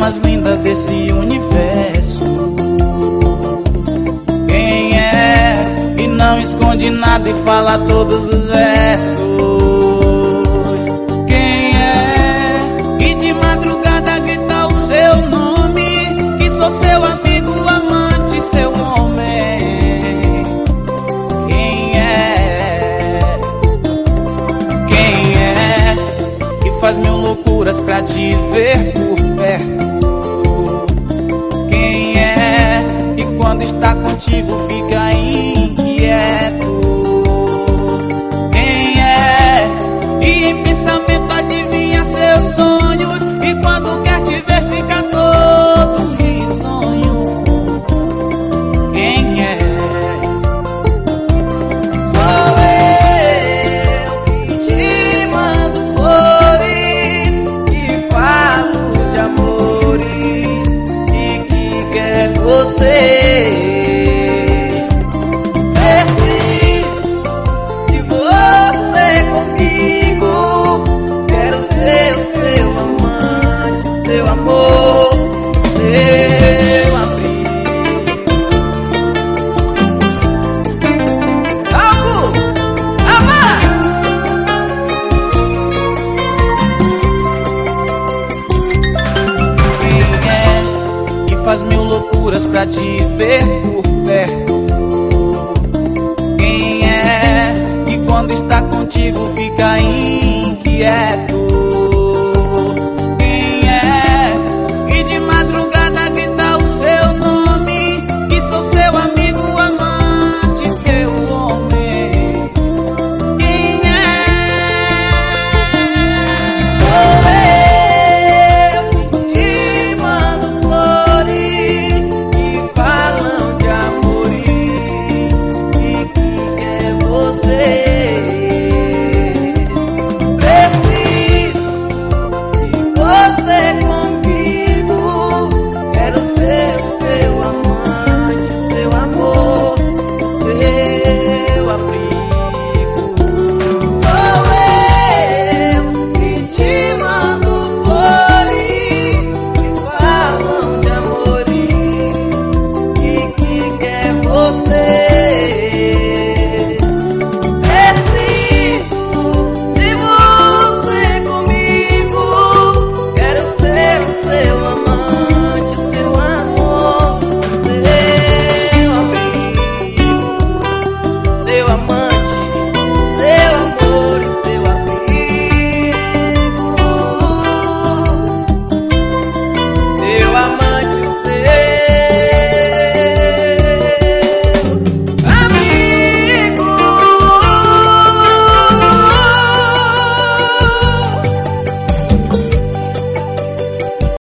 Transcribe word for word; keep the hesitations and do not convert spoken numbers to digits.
mais linda desse universo. Quem é que não esconde nada e fala todos os versos? Quem é que de madrugada grita o seu nome? Que sou seu amigo, amante, seu homem. Quem é? Quem é que faz mil loucuras pra te ver por perto? Quem é que quando está contigo fica inquieto? Quem é que em pensamento adivinha seus sonhos e quando quer te ver fica todo risonho? Quem é? Sou eu que te mando flores, que falo de amores e que quer você. Faz mil loucuras pra te ver por perto. Quem é que quando está contigo fica inquieto? Quem é que de madrugada grita o seu nome? Que sou seu amigo, amante, seu homem. Quem é? Sou eu que te mando flores, que falam de amores e que quer você. Preciso de você.